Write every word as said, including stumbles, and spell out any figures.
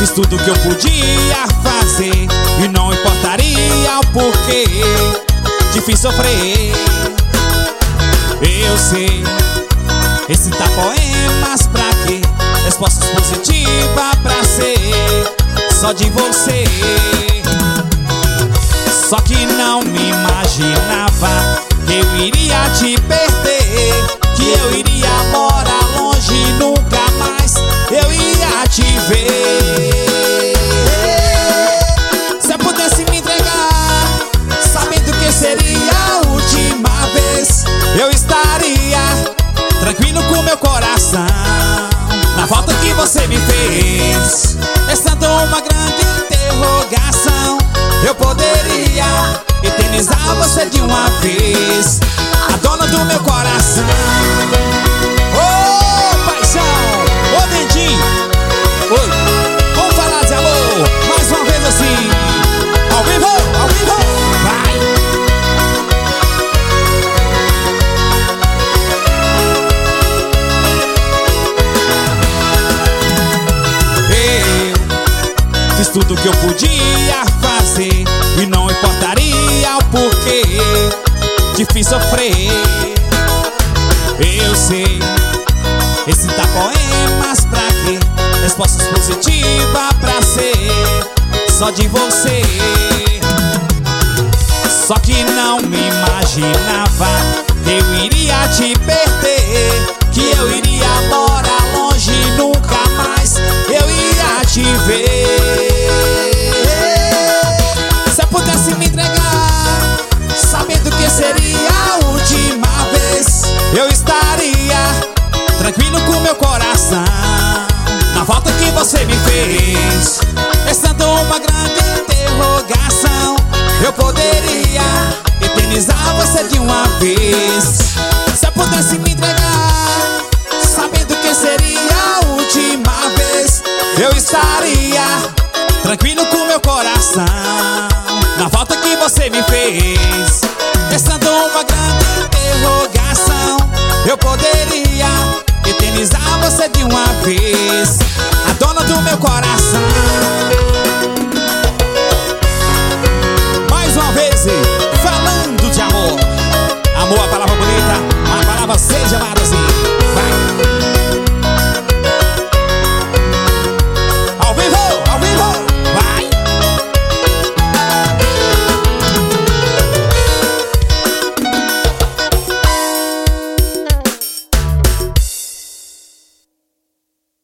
Fiz tudo que eu podia fazer e não importaria o porquê te fiz sofrer. Eu sei, recitar poemas pra quê? Respostas positivas pra ser só de você. Só que não me imaginava que eu iria te perder, que eu iria morar longe e nunca mais eu ia te ver. Se eu pudesse me entregar, sabendo que seria a última vez, eu estaria tranquilo com meu coração. Na volta que você me fez, estando uma grande interrogação, eu poderia eternizar você de uma vez, a dona do meu coração. Ô oh, paixão, ô oh, Dentinho, oi, vamos falar de amor, mais uma vez assim, ao vivo, ao vivo, vai! Eu fiz tudo que eu podia fazer e não importaria o porquê te fiz sofrer. Eu sei, recitar poemas pra quê? Respostas positivas pra ser só de você. Só que não me imaginava que eu iria te perder, que eu iria morar longe e nunca mais eu ia te ver. Se eu pudesse me entregar, sabendo que seria a última vez, eu estaria tranquilo com meu coração. Na volta que você me fez, estando uma grande interrogação, eu poderia eternizar você de uma vez. Se eu pudesse me entregar, sabendo que seria a última vez, eu estaria tranquilo com meu coração. Na volta que você me fez, estando uma grande interrogação, eu poderia eternizar você de uma vez, a dona do meu coração.